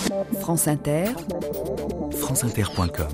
France Inter, franceinter.com.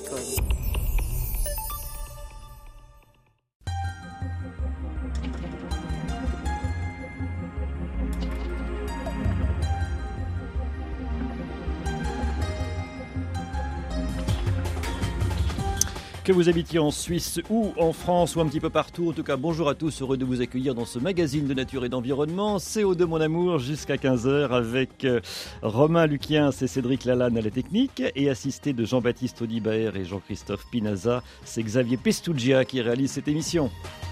Que vous habitiez en Suisse ou en France ou un petit peu partout, en tout cas bonjour à tous, heureux de vous accueillir dans ce magazine de nature et d'environnement, CO2 mon amour, jusqu'à 15h avec Romain Luquiens et Cédric Lalanne à la technique et assisté de Jean-Baptiste Audibert et Jean-Christophe Pinaza, c'est Xavier Pestuggia qui réalise cette émission.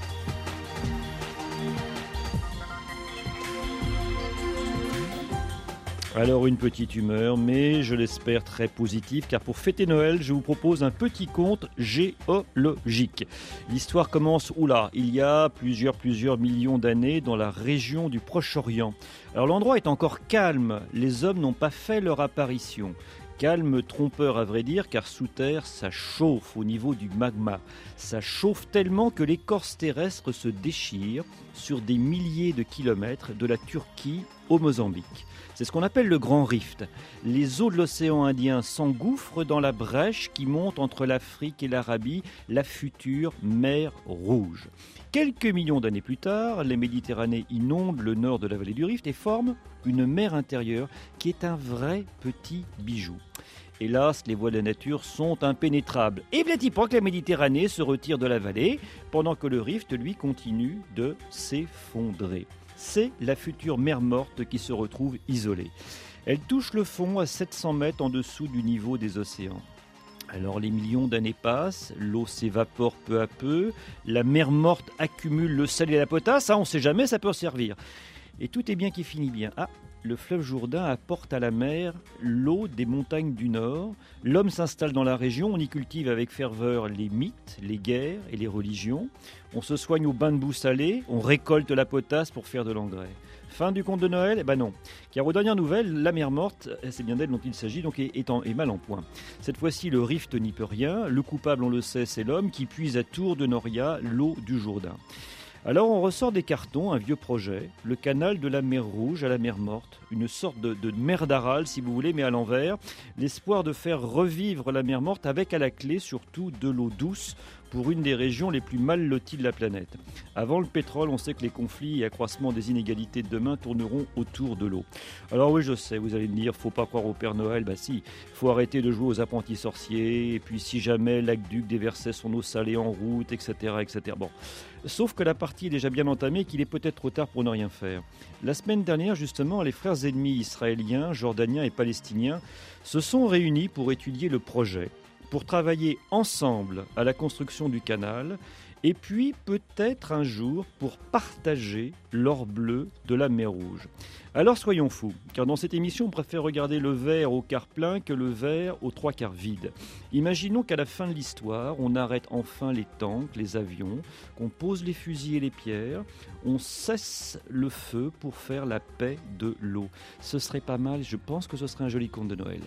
Alors une petite humeur, mais je l'espère très positive, car pour fêter Noël, je vous propose un petit conte géologique. L'histoire commence, il y a plusieurs millions d'années dans la région du Proche-Orient. Alors l'endroit est encore calme, les hommes n'ont pas fait leur apparition. Calme trompeur à vrai dire, car sous terre, ça chauffe au niveau du magma. Ça chauffe tellement que l'écorce terrestre se déchire sur des milliers de kilomètres de la Turquie au Mozambique. C'est ce qu'on appelle le Grand Rift. Les eaux de l'océan Indien s'engouffrent dans la brèche qui monte entre l'Afrique et l'Arabie, la future mer Rouge. Quelques millions d'années plus tard, les Méditerranées inondent le nord de la vallée du Rift et forment une mer intérieure qui est un vrai petit bijou. Hélas, les voies de la nature sont impénétrables. Et voilà-t-il pas que la Méditerranée se retire de la vallée, pendant que le Rift, lui, continue de s'effondrer. C'est la future mer morte qui se retrouve isolée. Elle touche le fond à 700 mètres en dessous du niveau des océans. Alors les millions d'années passent, l'eau s'évapore peu à peu, la mer morte accumule le sel et la potasse, on ne sait jamais, ça peut servir. Et tout est bien qui finit bien. Le fleuve Jourdain apporte à la mer l'eau des montagnes du Nord. L'homme s'installe dans la région, on y cultive avec ferveur les mythes, les guerres et les religions. On se soigne au bain de boue salée, on récolte la potasse pour faire de l'engrais. Fin du conte de Noël ? Non. Car aux dernières nouvelles, la mer morte, c'est bien d'elle dont il s'agit, donc est mal en point. Cette fois-ci, le Rift n'y peut rien. Le coupable, on le sait, c'est l'homme qui puise à Tour de Noria l'eau du Jourdain. Alors on ressort des cartons un vieux projet, le canal de la mer Rouge à la mer Morte, une sorte de mer d'Aral si vous voulez, mais à l'envers, l'espoir de faire revivre la mer Morte avec à la clé surtout de l'eau douce pour une des régions les plus mal loties de la planète. Avant le pétrole, on sait que les conflits et accroissement des inégalités de demain tourneront autour de l'eau. Alors oui, je sais, vous allez me dire, faut pas croire au Père Noël, si, faut arrêter de jouer aux apprentis sorciers, et puis si jamais l'aqueduc déversait son eau salée en route, etc., etc. Bon, sauf que la partie est déjà bien entamée et qu'il est peut-être trop tard pour ne rien faire. La semaine dernière, justement, les frères ennemis israéliens, jordaniens et palestiniens se sont réunis pour étudier le projet, pour travailler ensemble à la construction du canal et puis peut-être un jour pour partager l'or bleu de la mer Rouge. Alors soyons fous, car dans cette émission on préfère regarder le verre au quart plein que le verre aux trois quarts vide. Imaginons qu'à la fin de l'histoire, on arrête enfin les tanks, les avions, qu'on pose les fusils et les pierres, on cesse le feu pour faire la paix de l'eau. Ce serait pas mal, je pense que ce serait un joli conte de Noël.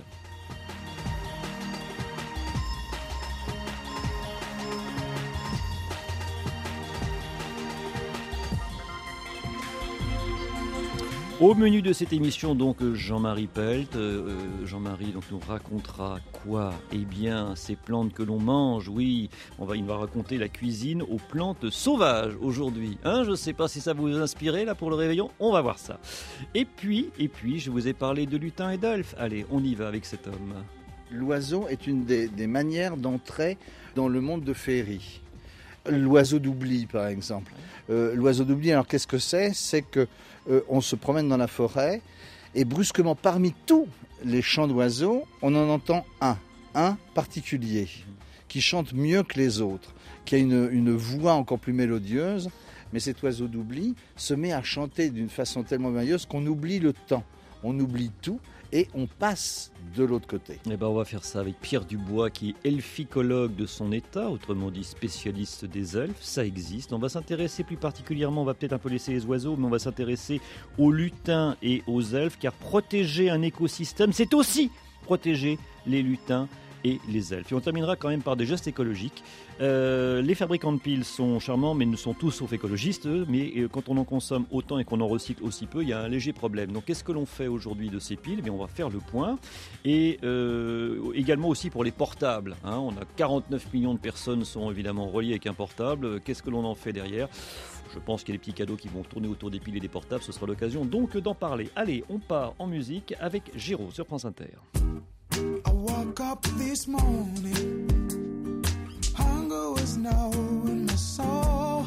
Au menu de cette émission, donc, Jean-Marie Pelt. Jean-Marie nous racontera quoi ? Eh bien, ces plantes que l'on mange, oui. Il va raconter la cuisine aux plantes sauvages aujourd'hui. Je ne sais pas si ça vous inspire là pour le réveillon, on va voir ça. Et puis, je vous ai parlé de lutin et d'elfe. Allez, on y va avec cet homme. L'oiseau est une des manières d'entrer dans le monde de féerie. L'oiseau d'oubli, par exemple. L'oiseau d'oubli, alors qu'est-ce que c'est ? C'est que on se promène dans la forêt et brusquement, parmi tous les chants d'oiseaux, on en entend un particulier, qui chante mieux que les autres, qui a une voix encore plus mélodieuse. Mais cet oiseau d'oubli se met à chanter d'une façon tellement merveilleuse qu'on oublie le temps, on oublie tout. Et on passe de l'autre côté. On va faire ça avec Pierre Dubois, qui est elficologue de son état, autrement dit spécialiste des elfes. Ça existe. On va s'intéresser plus particulièrement, on va peut-être un peu laisser les oiseaux, mais on va s'intéresser aux lutins et aux elfes, car protéger un écosystème, c'est aussi protéger les lutins et les elfes. Et on terminera quand même par des gestes écologiques. Les fabricants de piles sont charmants, mais ils ne sont tous sauf écologistes. Mais quand on en consomme autant et qu'on en recycle aussi peu, il y a un léger problème. Donc qu'est-ce que l'on fait aujourd'hui de ces piles ? On va faire le point. Et également aussi pour les portables. On a 49 millions de personnes sont évidemment reliées avec un portable. Qu'est-ce que l'on en fait derrière ? Je pense qu'il y a des petits cadeaux qui vont tourner autour des piles et des portables. Ce sera l'occasion donc d'en parler. Allez, on part en musique avec Géraud sur France Inter. I woke up this morning, hunger was now in my soul,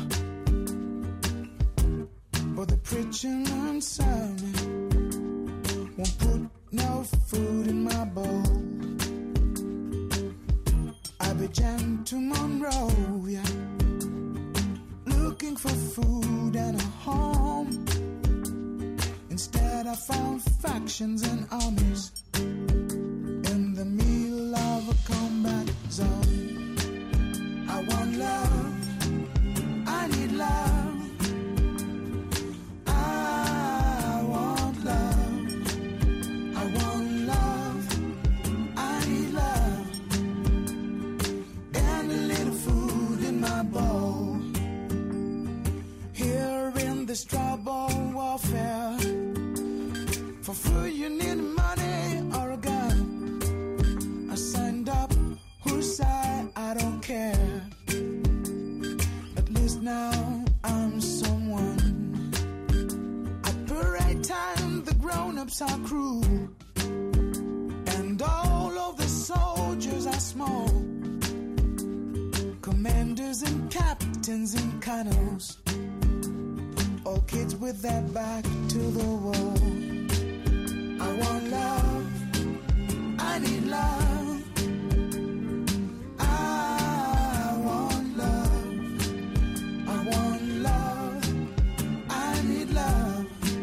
but the preacher and sermon won't put no food in my bowl. I began to Monroe, yeah, looking for food and a home. Instead I found factions and armies in the middle of a combat zone. I want love, I need love. I want love, I want love, I need love. And a little food in my bowl. Here in this trouble warfare, for food you need money or a gun. I signed up, whose side I don't care. At least now I'm someone. At parade time the grown-ups are cruel, and all of the soldiers are small. Commanders and captains and colonels, all kids with their back to the wall. I want love, I need love. I want love, I want love, I need love.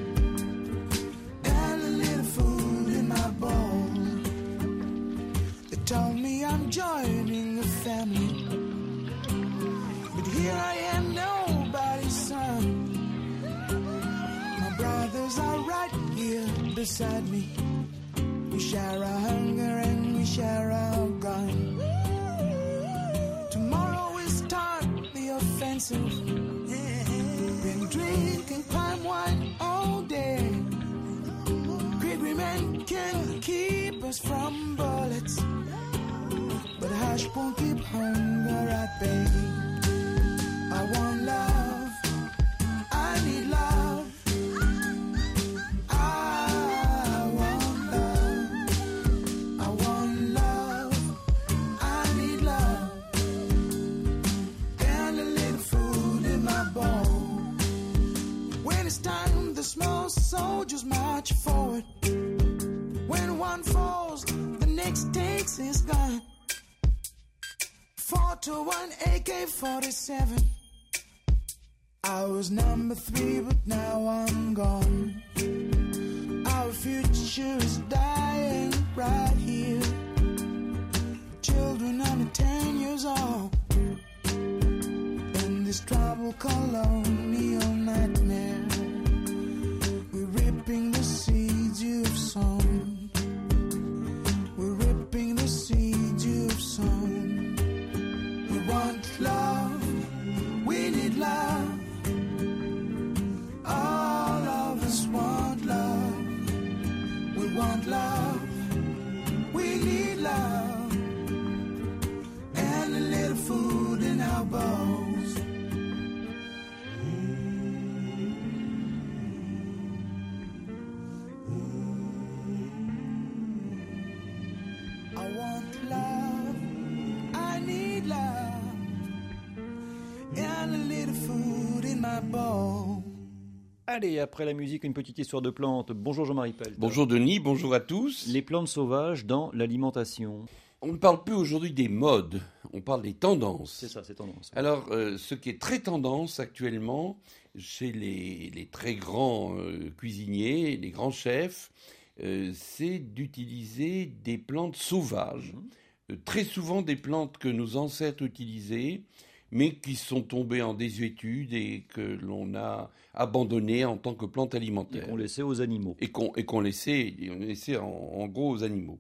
And a little food in my bowl. They told me I'm joining a family, but here I am, nobody's son. My brothers are right here beside me. We share our hunger and we share our gun. Tomorrow we start the offensive. Been drinking palm wine all day. Greedy men can keep us from bullets, but hush won't keep hunger at bay. I want love, I need love. I want love, I want love, I need love. And a little food in my bowl. When it's time, the small soldiers march forward. When one falls, the next takes his gun. 4 to 1 AK-47. I was number 3, but now I'm gone. Our future is dying right here. Children under 10 years old in this tribal colonial nightmare. We're ripping the seeds you've sown. We're ripping the seeds you've sown. We want love, we need love. All of us want love. We want love, we need love. And a little food in our bowls. I want love, I need love. And a little food in my bowl. Allez, après la musique, une petite histoire de plantes. Bonjour Jean-Marie Pelt. Bonjour Denis, bonjour à tous. Les plantes sauvages dans l'alimentation. On ne parle plus aujourd'hui des modes, on parle des tendances. C'est ça, c'est tendance. Alors, ce qui est très tendance actuellement chez les très grands cuisiniers, les grands chefs, c'est d'utiliser des plantes sauvages. Très souvent des plantes que nos ancêtres utilisaient, mais qui sont tombées en désuétude et que l'on a abandonnées en tant que plantes alimentaires. Et qu'on laissait aux animaux. Et qu'on laissait en gros aux animaux.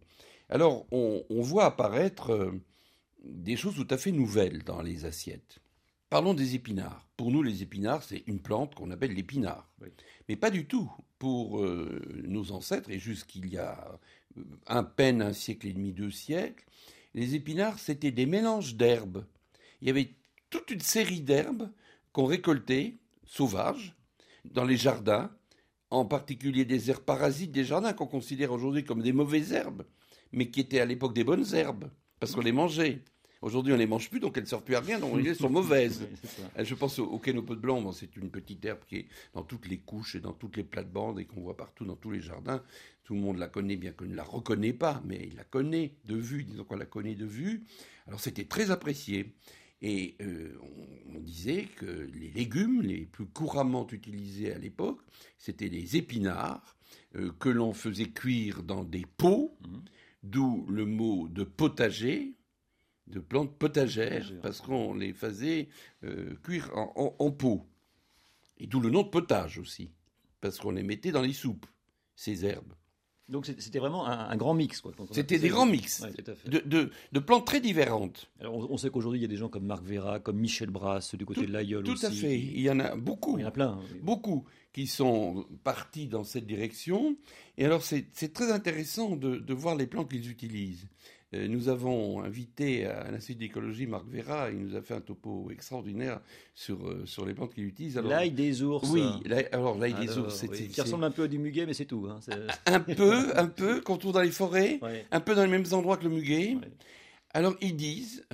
Alors, on voit apparaître des choses tout à fait nouvelles dans les assiettes. Parlons des épinards. Pour nous, les épinards, c'est une plante qu'on appelle l'épinard. Oui. Mais pas du tout. Pour nos ancêtres, et jusqu'il y a à peine un siècle et demi, 2 siècles, les épinards, c'était des mélanges d'herbes. Il y avait toute une série d'herbes qu'on récoltait, sauvages, dans les jardins, en particulier des herbes parasites des jardins qu'on considère aujourd'hui comme des mauvaises herbes, mais qui étaient à l'époque des bonnes herbes, parce qu'on les mangeait. Aujourd'hui, on ne les mange plus, donc elles ne servent plus à rien, donc elles sont mauvaises. Oui, je pense au quénopote blanc, bon, c'est une petite herbe qui est dans toutes les couches et dans toutes les plates-bandes et qu'on voit partout dans tous les jardins. Tout le monde la connaît, bien qu'on ne la reconnaît pas, mais il la connaît de vue, disons qu'on la connaît de vue. Alors c'était très apprécié. Et on disait que les légumes les plus couramment utilisés à l'époque, c'était les épinards que l'on faisait cuire dans des pots, d'où le mot de potager, de plantes potagères, parce qu'on les faisait cuire en pot. Et d'où le nom de potage aussi, parce qu'on les mettait dans les soupes, ces herbes. Donc c'était vraiment un grand mix, quoi. C'était des grands mix, de plantes très différentes. Alors on sait qu'aujourd'hui il y a des gens comme Marc Vera, comme Michel Brasse, du côté de l'Aïeul aussi. Tout à fait, il y en a beaucoup. Il y en a plein. Beaucoup qui sont partis dans cette direction. Et alors c'est très intéressant de voir les plantes qu'ils utilisent. Nous avons invité à l'Institut d'écologie Marc Vera, il nous a fait un topo extraordinaire sur les plantes qu'il utilise. L'ail des ours. Oui, l'ail des ours. Qui ressemble un peu à du muguet, mais c'est tout. Hein, un peu, qu'on trouve dans les forêts, un peu dans les mêmes endroits que le muguet. Ouais. Alors ils disent,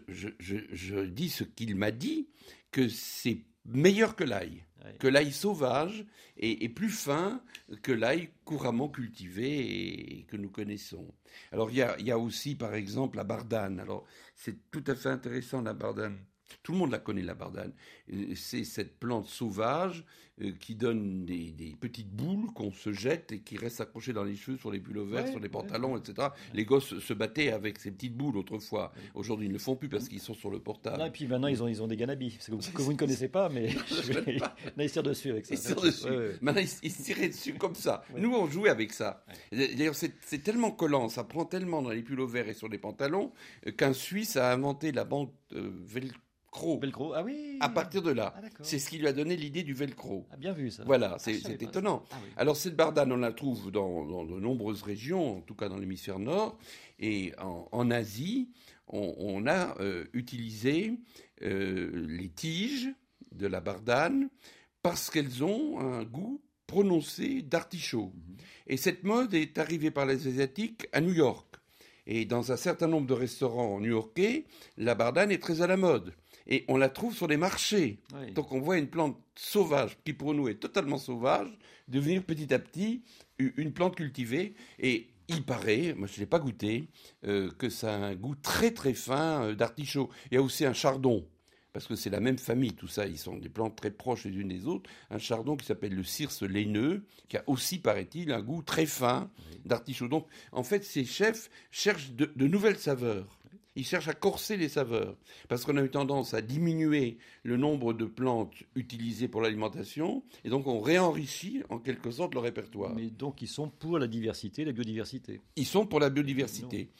je dis ce qu'il m'a dit, que c'est meilleur que l'ail. Que l'ail sauvage est plus fin que l'ail couramment cultivé et que nous connaissons. Alors il y a aussi par exemple la bardane. Alors c'est tout à fait intéressant la bardane. Tout le monde la connaît, la bardane. C'est cette plante sauvage qui donne des petites boules qu'on se jette et qui restent accrochées dans les cheveux, sur les pullovers, sur les pantalons, etc. Les gosses se battaient avec ces petites boules autrefois. Aujourd'hui, ils ne le font plus parce qu'ils sont sur le portable. Non, et puis maintenant, ils ont des gannabis, que vous ne connaissez pas, mais ils se tirent dessus avec ça. Ils se tirent dessus. Maintenant, ils se tiraient dessus comme ça. Nous, on jouait avec ça. D'ailleurs, c'est tellement collant, ça prend tellement dans les pullovers et sur les pantalons qu'un Suisse a inventé la bande Velcro, ah oui. À partir de là, c'est ce qui lui a donné l'idée du velcro. Ah, bien vu ça. Voilà, c'est étonnant. Ah, oui. Alors cette bardane, on la trouve dans de nombreuses régions, en tout cas dans l'hémisphère nord, et en Asie, on a utilisé les tiges de la bardane parce qu'elles ont un goût prononcé d'artichaut. Et cette mode est arrivée par les Asiatiques à New York. Et dans un certain nombre de restaurants new-yorkais, la bardane est très à la mode. Et on la trouve sur les marchés. Oui. Donc on voit une plante sauvage, qui pour nous est totalement sauvage, devenir petit à petit une plante cultivée. Et il paraît, moi je ne l'ai pas goûté, que ça a un goût très très fin d'artichaut. Il y a aussi un chardon, parce que c'est la même famille, tout ça, ils sont des plantes très proches les unes des autres. Un chardon qui s'appelle le cirse laineux, qui a aussi, paraît-il, un goût très fin d'artichaut. Donc en fait, ces chefs cherchent de nouvelles saveurs. Ils cherchent à corser les saveurs, parce qu'on a eu tendance à diminuer le nombre de plantes utilisées pour l'alimentation, et donc on réenrichit en quelque sorte le répertoire. Mais donc ils sont pour la diversité, la biodiversité. Ils sont pour la biodiversité.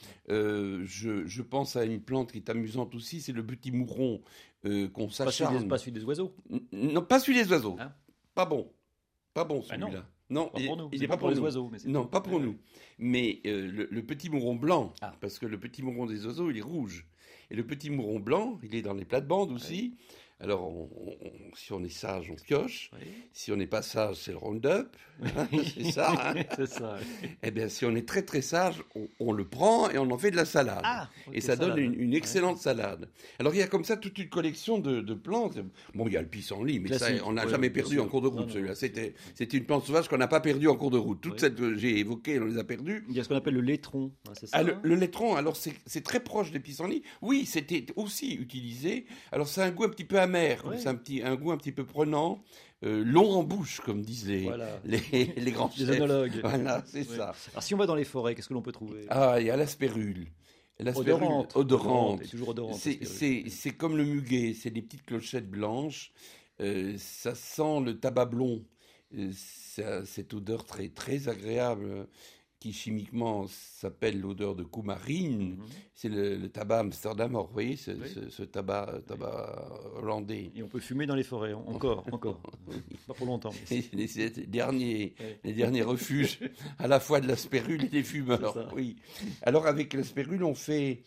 Je pense à une plante qui est amusante aussi, c'est le petit mouron qu'on s'acharne. Pas celui des oiseaux. Non, pas celui des oiseaux. Hein? Pas bon celui-là. Non, pas pour nous. Il n'est pas pour les oiseaux. Mais non, pas pour nous. Mais le petit mouron blanc, parce que le petit mouron des oiseaux, il est rouge. Et le petit mouron blanc, il est dans les plates-bandes aussi. Alors, si on est sage, on pioche. Oui. Si on n'est pas sage, c'est le Roundup. C'est ça. Hein. C'est ça. Eh bien, si on est très très sage, on le prend et on en fait de la salade. Et ça donne une excellente salade. Alors, il y a comme ça toute une collection de plantes. Bon, il y a le pissenlit, mais ça, on n'a jamais perdu en cours de route, celui-là. C'était une plante sauvage qu'on n'a pas perdue en cours de route. Toutes celles que j'ai évoquées, on les a perdues. Il y a ce qu'on appelle le laitron. C'est ça, le laitron, alors c'est très proche des pissenlits. Oui, c'était aussi utilisé. Alors, c'est un goût un petit peu amer, c'est un goût un petit peu prenant, long en bouche, comme disent les grands chefs. Les œnologues. Voilà, c'est ça. Alors si on va dans les forêts, qu'est-ce que l'on peut trouver ? Il y a l'asperule. Odorante. Toujours odorante. C'est comme le muguet, c'est des petites clochettes blanches. Ça sent le tabac blond. Cette odeur très, très agréable qui chimiquement s'appelle l'odeur de coumarine. C'est le tabac Amsterdam, vous voyez, ce tabac hollandais. Et on peut fumer dans les forêts, encore. Pas pour longtemps. Les derniers refuges à la fois de la spérule et des fumeurs. Oui. Alors avec la spérule, on fait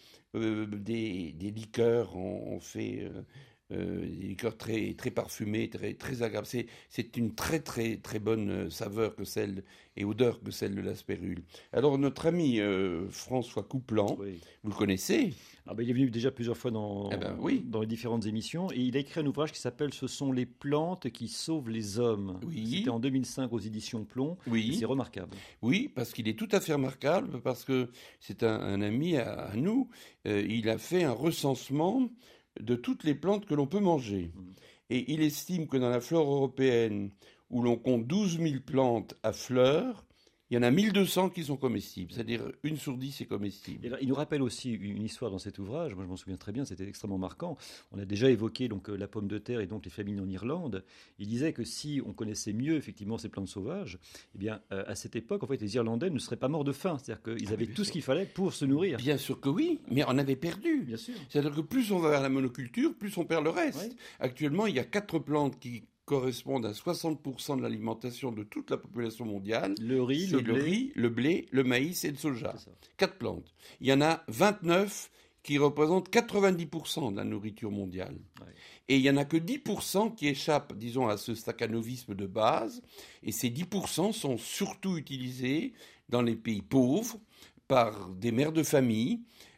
des liqueurs, on fait des liqueurs très, très parfumées, très, très agréables. C'est une très, très, très bonne saveur et odeur que celle de la spérule. Alors notre ami François Couplan, vous le connaissez? Il est venu déjà plusieurs fois dans les différentes émissions et il a écrit un ouvrage qui s'appelle « Ce sont les plantes qui sauvent les hommes ». C'était en 2005 aux éditions Plomb. Et c'est remarquable. Oui, parce qu'il est tout à fait remarquable, parce que c'est un ami à nous. Il a fait un recensement de toutes les plantes que l'on peut manger. Et il estime que dans la flore européenne, où l'on compte 12 000 plantes à fleurs, il y en a 1200 qui sont comestibles, c'est-à-dire 1 sur 10 est comestible. Et alors, il nous rappelle aussi une histoire dans cet ouvrage, moi je m'en souviens très bien, c'était extrêmement marquant. On a déjà évoqué donc, la pomme de terre et donc les famines en Irlande. Il disait que si on connaissait mieux effectivement ces plantes sauvages, eh bien, à cette époque, en fait, les Irlandais ne seraient pas morts de faim, c'est-à-dire qu'ils avaient tout ce qu'il fallait pour se nourrir. Bien sûr que oui, mais on avait perdu. Bien sûr. C'est-à-dire que plus on va vers la monoculture, plus on perd le reste. Actuellement, il y a 4 plantes qui correspondent à 60% de l'alimentation de toute la population mondiale. Le riz, le blé, le maïs et le soja. 4 plantes. Il y en a 29 qui représentent 90% de la nourriture mondiale. Et il n'y en a que 10% qui échappent, disons, à ce staccanovisme de base. Et ces 10% sont surtout utilisés dans les pays pauvres par des mères de famille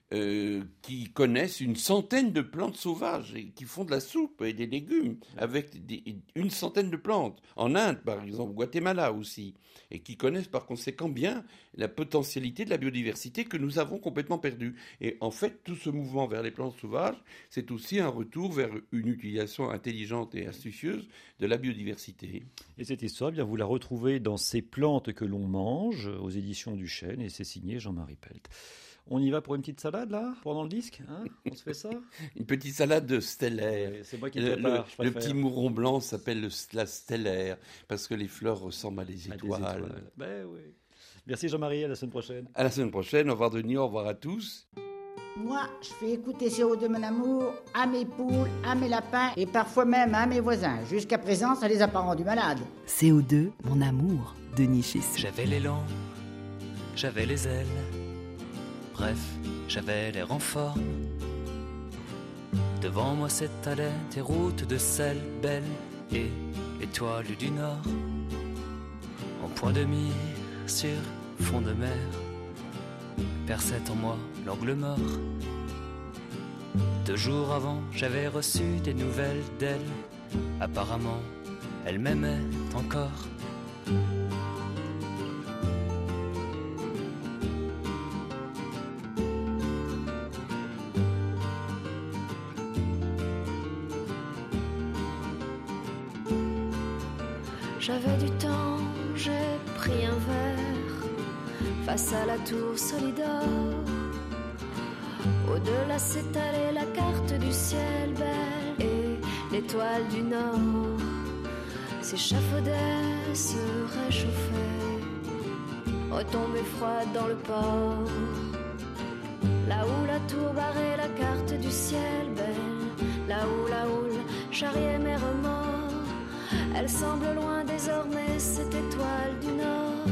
qui connaissent une centaine de plantes sauvages et qui font de la soupe et des légumes avec une centaine de plantes. En Inde, par exemple, au Guatemala aussi, et qui connaissent par conséquent bien la potentialité de la biodiversité que nous avons complètement perdue. Et en fait, tout ce mouvement vers les plantes sauvages, c'est aussi un retour vers une utilisation intelligente et astucieuse de la biodiversité. Et cette histoire, bien, vous la retrouvez dans Ces plantes que l'on mange, aux éditions du Chêne, et c'est signé Jean-Marie Pelt. On y va pour une petite salade, là, pendant le disque, hein? On se fait ça? Une petite salade de stellaire. C'est moi qui le prépare, le petit mouron blanc s'appelle la stellaire, parce que les fleurs ressemblent à des étoiles. Ben oui. Merci Jean-Marie, à la semaine prochaine. À la semaine prochaine, au revoir Denis, au revoir à tous. Moi, je fais écouter CO2 mon amour à mes poules, à mes lapins et parfois même à mes voisins. Jusqu'à présent, ça les a pas rendus malades. CO2, mon amour, Denis Chessy. J'avais l'élan, j'avais les ailes. Bref, j'avais l'air en forme. Devant moi s'étalaient des routes de sel belles et l'étoile du Nord. En point de mire sur fond de mer, perçait en moi l'angle mort. 2 jours avant, j'avais reçu des nouvelles d'elle. Apparemment, elle m'aimait encore. J'avais du temps, j'ai pris un verre face à la tour Solidor. Au-delà s'étalait la carte du ciel belle et l'étoile du Nord s'échafaudait, se réchauffait, retombait froide dans le port. Là où la tour barrait la carte du ciel belle, là où la houle charriait mes remords. Elle semble loin désormais, cette étoile du Nord.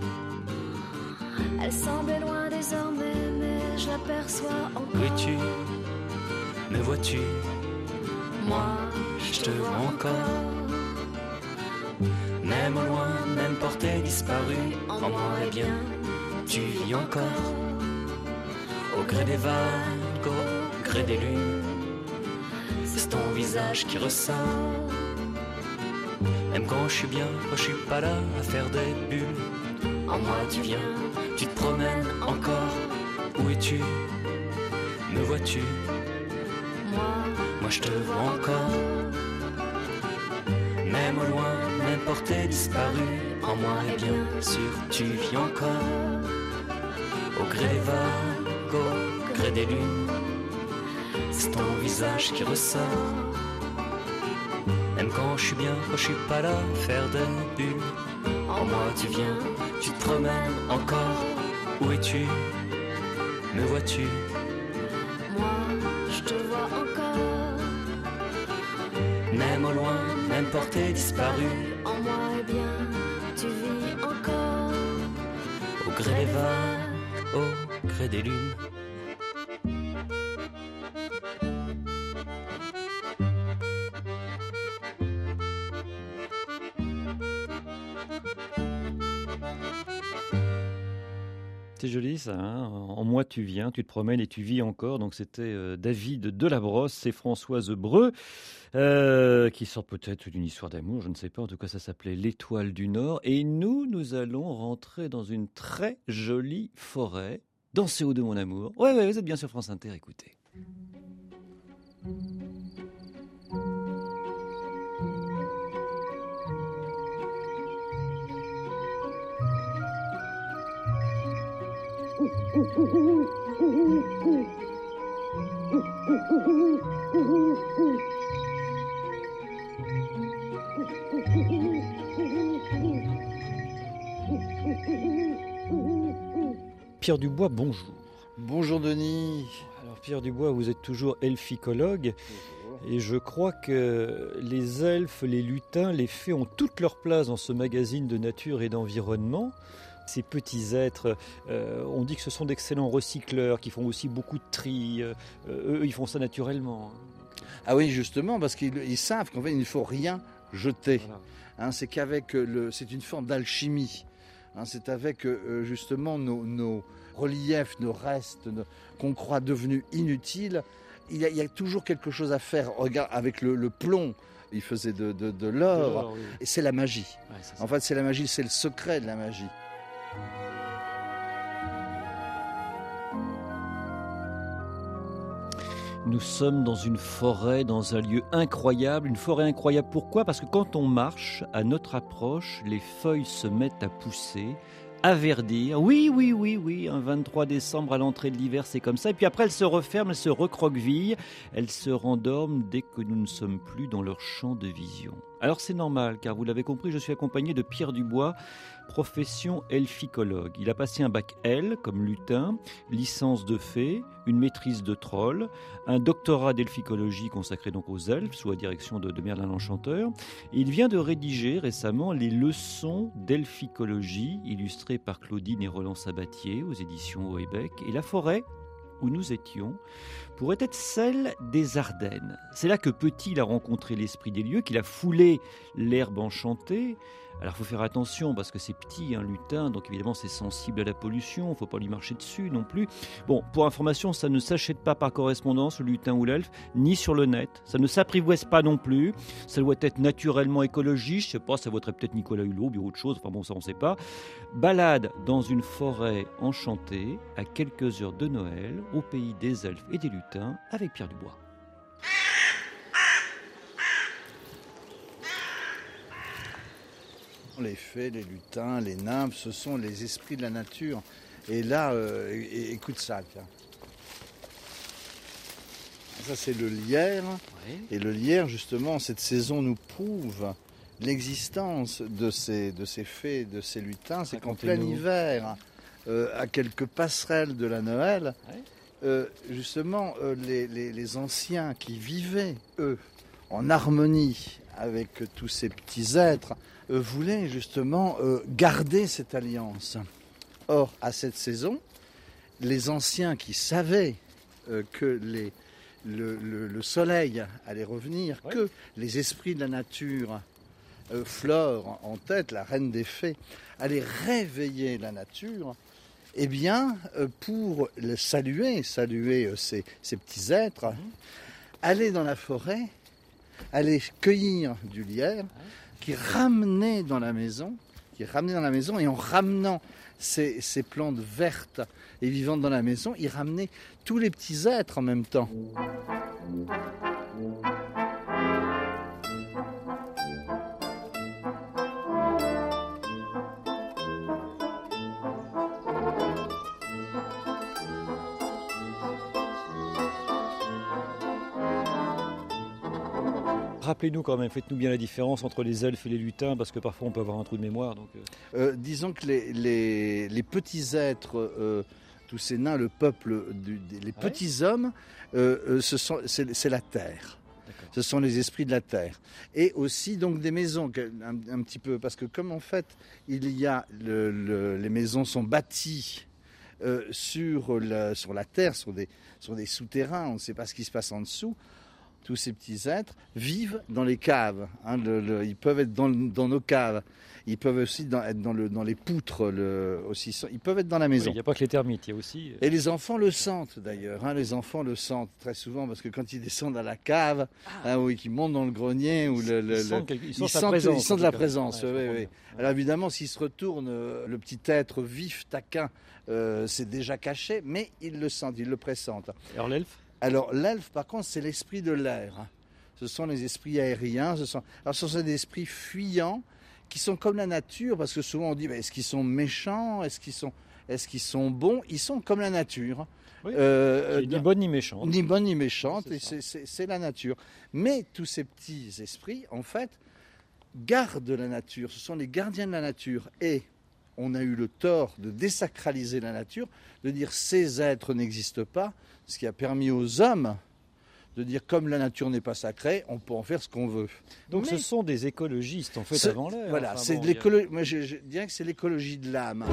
Elle semble loin désormais, mais je l'aperçois encore. Où es-tu? Me vois-tu? Moi, je te vois encore. Même au loin, même portée disparue, en moi, eh bien, tu vis encore. Au gré des vagues, au gré des lunes, c'est ton visage qui ressort. Même quand je suis bien, quand je suis pas là à faire des bulles, en moi tu viens, tu te promènes encore. Où es-tu? Me vois-tu? Moi je te vois encore. Même au loin, même portée disparue, en moi et bien sûr tu vis encore. Au gré des vagues, au gré des lunes, c'est ton visage qui ressort. Même quand je suis bien, quand je suis pas là, faire des bulles, en moi tu viens, tu te promènes encore. Où es-tu? Me vois-tu? Moi, je te vois encore. Même au loin, même portée disparue. En moi, eh bien, tu vis encore. Au gré des vagues, au gré des lunes. C'est joli ça, hein. En moi tu viens, tu te promènes et tu vis encore. Donc c'était David Delabrosse et Françoise Breu qui sort peut-être d'une histoire d'amour, je ne sais pas. En tout cas ça s'appelait L'Étoile du Nord. Et nous allons rentrer dans une très jolie forêt. Dansez au de mon amour. Ouais, vous êtes bien sur France Inter, écoutez. Pierre Dubois, bonjour. Bonjour Denis. Alors Pierre Dubois, vous êtes toujours elficologue. Et je crois que les elfes, les lutins, les fées ont toute leur place dans ce magazine de nature et d'environnement. Ces petits êtres, on dit que ce sont d'excellents recycleurs qui font aussi beaucoup de tri. Eux, ils font ça naturellement. Ah oui, justement, parce qu'ils savent qu'en fait, il ne faut rien jeter. Voilà. Hein, c'est c'est une forme d'alchimie. Hein, c'est avec justement nos reliefs, nos restes qu'on croit devenus inutiles. Il y a toujours quelque chose à faire. Regarde, avec le plomb, il faisait de l'or. Oui. Et c'est la magie. Ouais, c'est ça. En fait, c'est la magie, c'est le secret de la magie. Nous sommes dans une forêt, dans un lieu incroyable. Une forêt incroyable, pourquoi? Parce que quand on marche, à notre approche, les feuilles se mettent à pousser, à verdir. Oui, un 23 décembre à l'entrée de l'hiver, c'est comme ça. Et puis après, elles se referment, elles se recroquevillent, elles se rendorment dès que nous ne sommes plus dans leur champ de vision. Alors c'est normal, car vous l'avez compris, je suis accompagné de Pierre Dubois, profession elficologue. Il a passé un bac L comme lutin, licence de fée, une maîtrise de troll, un doctorat d'elficologie consacré donc aux elfes sous la direction de Merlin l'Enchanteur. Et il vient de rédiger récemment les leçons d'elficologie illustrées par Claudine et Roland Sabatier aux éditions Houellebecq. Et la forêt où nous étions pourrait être celle des Ardennes. C'est là que petit il a rencontré l'esprit des lieux, qu'il a foulé l'herbe enchantée. Alors il faut faire attention parce que c'est petit, un lutin, donc évidemment c'est sensible à la pollution, il ne faut pas lui marcher dessus non plus. Bon, pour information, ça ne s'achète pas par correspondance, le lutin ou l'elfe, ni sur le net. Ça ne s'apprivoise pas non plus. Ça doit être naturellement écologiste, je ne sais pas, ça vaudrait peut-être Nicolas Hulot, ou autre chose, enfin bon, ça on ne sait pas. Balade dans une forêt enchantée, à quelques heures de Noël, au pays des elfes et des lutins, avec Pierre Dubois. Les fées, les lutins, les nymphes, ce sont les esprits de la nature. Et là, écoute ça, tiens. Ça, c'est le lierre. Oui. Et le lierre, justement, cette saison nous prouve l'existence de ces fées, de ces lutins. C'est qu'en plein hiver, à quelques passerelles de la Noël, justement, les anciens qui vivaient, eux, en harmonie avec tous ces petits êtres, voulaient justement garder cette alliance. Or, à cette saison, les anciens qui savaient que le soleil allait revenir, que les esprits de la nature, Flore en tête, la reine des fées, allaient réveiller la nature, eh bien, pour le saluer ces petits êtres, aller dans la forêt, aller cueillir du lierre, qui ramenait dans la maison, et en ramenant ces plantes vertes et vivantes dans la maison, il ramenait tous les petits êtres en même temps. rappelez-nous quand même, faites-nous bien la différence entre les elfes et les lutins, parce que parfois on peut avoir un trou de mémoire. Donc, Disons que les petits êtres, tous ces nains, le peuple, les petits hommes, c'est la terre. D'accord. Ce sont les esprits de la terre. Et aussi donc des maisons, un petit peu, parce que comme en fait, il y a les maisons sont bâties sur la terre, sur des souterrains, on ne sait pas ce qui se passe en dessous. Tous ces petits êtres vivent dans les caves. Hein, ils peuvent être dans nos caves. Ils peuvent aussi être dans les poutres. Ils peuvent être dans la maison. Il n'y a pas que les termites, il y a aussi... Et les enfants le sentent d'ailleurs. Hein, les enfants le sentent très souvent parce que quand ils descendent à la cave, ou qu'ils montent dans le grenier, ils sentent la présence. Oui. Alors évidemment, s'ils se retournent, le petit être vif, taquin, c'est déjà caché, mais ils le sentent, ils le pressentent. Alors l'elfe ? Alors l'elfe, par contre, c'est l'esprit de l'air. Ce sont les esprits aériens. Ce sont des esprits fuyants qui sont comme la nature, parce que souvent on dit est-ce qu'ils sont méchants, est-ce qu'ils sont bons? Ils sont comme la nature. Oui. Ni bonne ni méchante. Ni bonne ni méchante, c'est la nature. Mais tous ces petits esprits, en fait, gardent la nature. Ce sont les gardiens de la nature. Et on a eu le tort de désacraliser la nature, de dire ces êtres n'existent pas, ce qui a permis aux hommes de dire comme la nature n'est pas sacrée, on peut en faire ce qu'on veut. Donc ce sont des écologistes en fait avant l'heure. Voilà, c'est de l'écologie. Moi je dirais que c'est l'écologie de l'âme.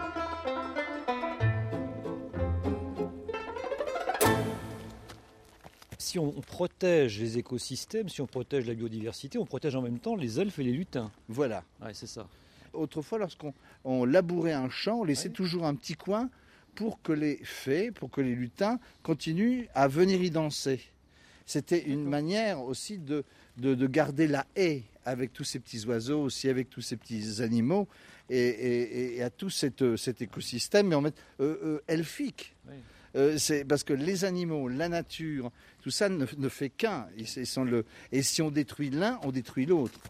Si on protège les écosystèmes, si on protège la biodiversité, on protège en même temps les elfes et les lutins. Voilà. Ouais, c'est ça. Autrefois, lorsqu'on labourait un champ, on laissait toujours un petit coin pour que les fées, pour que les lutins continuent à venir y danser. C'était une manière aussi de garder la haie avec tous ces petits oiseaux, aussi avec tous ces petits animaux, et à tout cet écosystème, mais en fait elfique. Oui. C'est parce que les animaux, la nature, tout ça ne fait qu'un. Et si on détruit l'un, on détruit l'autre.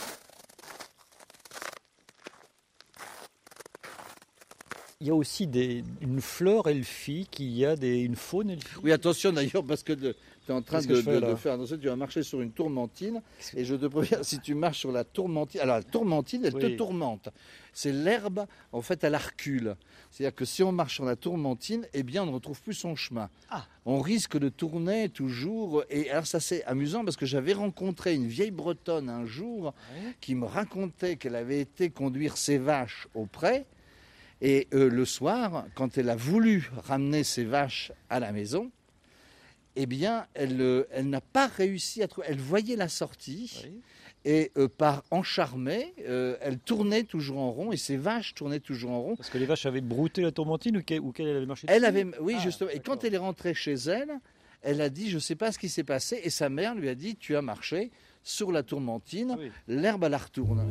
Il y a aussi une flore elfique, il y a une faune elfique. Oui, attention d'ailleurs, parce que tu es en train de faire attention, tu vas marcher sur une tourmentine, et je te préviens, si tu marches sur la tourmentine, alors la tourmentine, elle te tourmente. C'est l'herbe, en fait, elle recule. C'est-à-dire que si on marche sur la tourmentine, eh bien, on ne retrouve plus son chemin. On risque de tourner toujours. Et alors, ça, c'est amusant, parce que j'avais rencontré une vieille Bretonne un jour, qui me racontait qu'elle avait été conduire ses vaches au pré. Et le soir, quand elle a voulu ramener ses vaches à la maison, eh bien, elle n'a pas réussi à trouver. Elle voyait la sortie, et par encharmée, elle tournait toujours en rond, et ses vaches tournaient toujours en rond. Parce que les vaches avaient brouté la tourmentine ou qu'elle avait marché dessus? Oui, justement. Et quand elle est rentrée chez elle, elle a dit, je ne sais pas ce qui s'est passé, et sa mère lui a dit, tu as marché sur la tourmentine, l'herbe la retourne.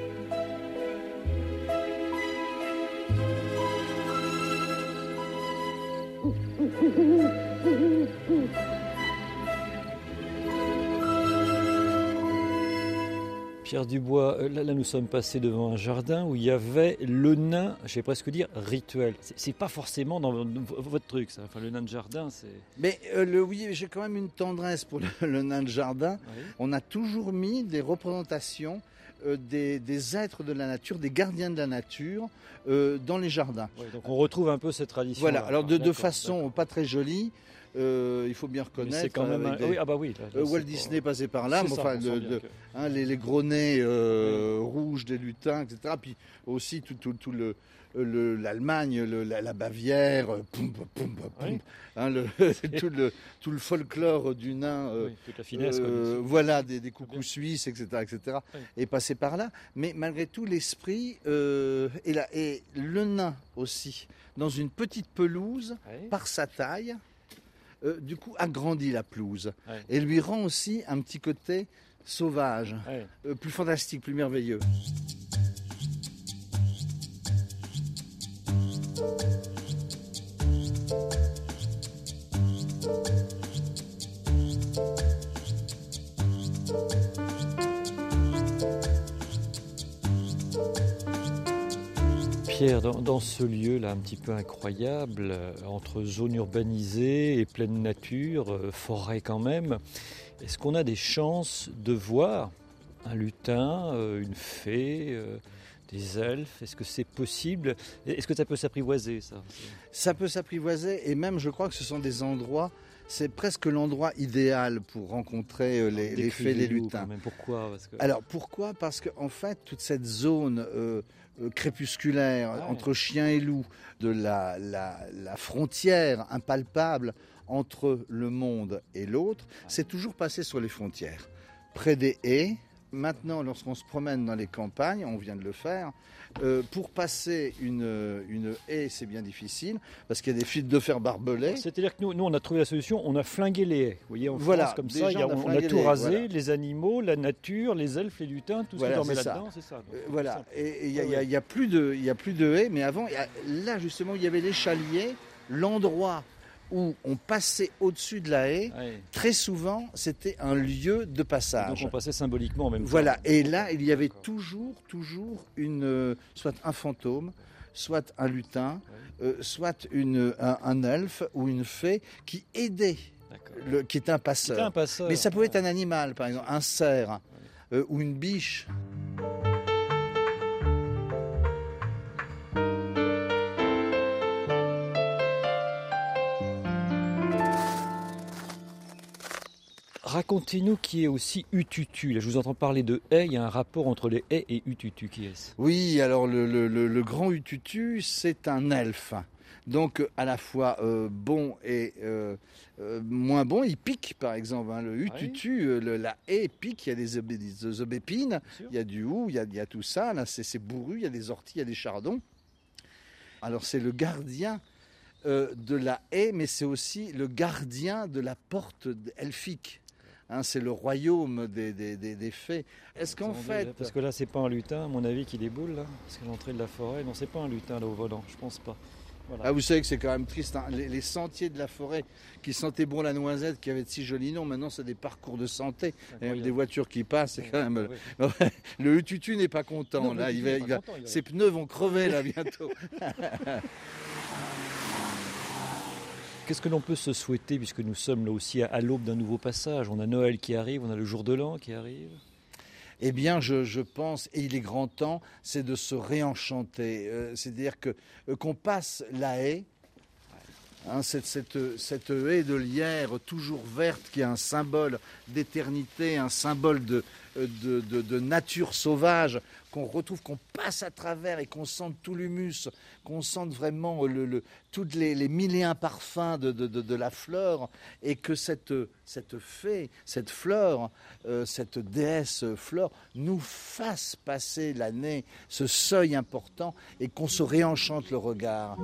Pierre Dubois, là nous sommes passés devant un jardin où il y avait le nain, je vais presque dire rituel. C'est pas forcément dans votre truc, ça. Enfin, le nain de jardin, c'est... Mais oui, j'ai quand même une tendresse pour le nain de jardin. Oui. On a toujours mis des représentations des êtres de la nature, des gardiens de la nature dans les jardins. Oui, donc on retrouve un peu cette tradition. Voilà, alors de façon pas très jolie. Il faut bien reconnaître. C'est quand même Walt Disney passait par là, les gros nez rouges des lutins, etc. Puis aussi tout l'Allemagne, la Bavière, tout le folklore du nain. Toute la finesse. Voilà, des coucous suisses, etc. est passé par là. Mais malgré tout, l'esprit et le nain aussi, dans une petite pelouse, par sa taille. Du coup, agrandit la pelouse et lui rend aussi un petit côté sauvage, plus fantastique, plus merveilleux. Pierre, dans ce lieu-là un petit peu incroyable, entre zone urbanisée et pleine nature, forêt quand même, est-ce qu'on a des chances de voir un lutin, une fée, des elfes? Est-ce que c'est possible? Est-ce que ça peut s'apprivoiser, ça? Ça peut s'apprivoiser, et même je crois que ce sont des endroits, c'est presque l'endroit idéal pour rencontrer les fées, les lutins. Pourquoi? Alors pourquoi? Parce qu'en fait, toute cette zone crépusculaire entre chien et loup, de la frontière impalpable entre le monde et l'autre, c'est toujours passé sur les frontières, près des haies. Maintenant, lorsqu'on se promène dans les campagnes, on vient de le faire, pour passer une haie, c'est bien difficile, parce qu'il y a des fils de fer barbelés. C'est-à-dire que nous, on a trouvé la solution, on a flingué les haies. Vous voyez, en voilà, France, comme ça, on a tout rasé, les animaux, la nature, les elfes, les lutins, tout ce qui dormait là-dedans, c'est ça. Donc, voilà, et il n'y a plus de haies, mais avant, là justement, il y avait l'échalier, l'endroit où on passait au-dessus de la haie, très souvent, c'était un lieu de passage. Donc on passait symboliquement en même temps. Voilà, et là, il y avait toujours soit un fantôme, soit un lutin, soit un elfe ou une fée qui aidait, qui était un passeur. Mais ça pouvait être un animal, par exemple, un cerf ou une biche. Racontez-nous qui est aussi Ututu. Là, je vous entends parler de haies. Il y a un rapport entre les haies et Ututu. Qui est-ce? Oui, alors le grand Ututu, c'est un elfe. Donc à la fois bon et moins bon. Il pique, par exemple. Hein, le Ututu, la haie pique. Il y a des aubépines, il y a du hou, il y a tout ça. Là, c'est bourru, il y a des orties, il y a des chardons. Alors c'est le gardien de la haie, mais c'est aussi le gardien de la porte elfique. Hein, c'est le royaume des fées. Est-ce qu'en fait... Parce que là, c'est pas un lutin, à mon avis, qui déboule, là. Parce qu'à l'entrée de la forêt, non, c'est pas un lutin, là, au volant, je pense pas. Voilà. Ah, vous savez que c'est quand même triste, hein. Les sentiers de la forêt qui sentaient bon la noisette, qui avaient de si jolis noms, maintenant c'est des parcours de santé. Il y a même des voitures qui passent, c'est quand même... Oui. Le Ututu n'est pas content, non, là. Ses pneus vont crever, là, bientôt. Qu'est-ce que l'on peut se souhaiter, puisque nous sommes là aussi à l'aube d'un nouveau passage? On a Noël qui arrive, on a le jour de l'an qui arrive. Eh bien, je pense, et il est grand temps, c'est de se réenchanter. C'est-à-dire qu'on passe la haie, hein, cette haie de lierre toujours verte qui est un symbole d'éternité, un symbole de nature sauvage, qu'on retrouve, qu'on passe à travers et qu'on sente tout l'humus, qu'on sente vraiment tous les mille et un parfums de la fleur, et que cette fée, cette fleur, cette déesse fleur nous fasse passer l'année, ce seuil important, et qu'on se réenchante le regard.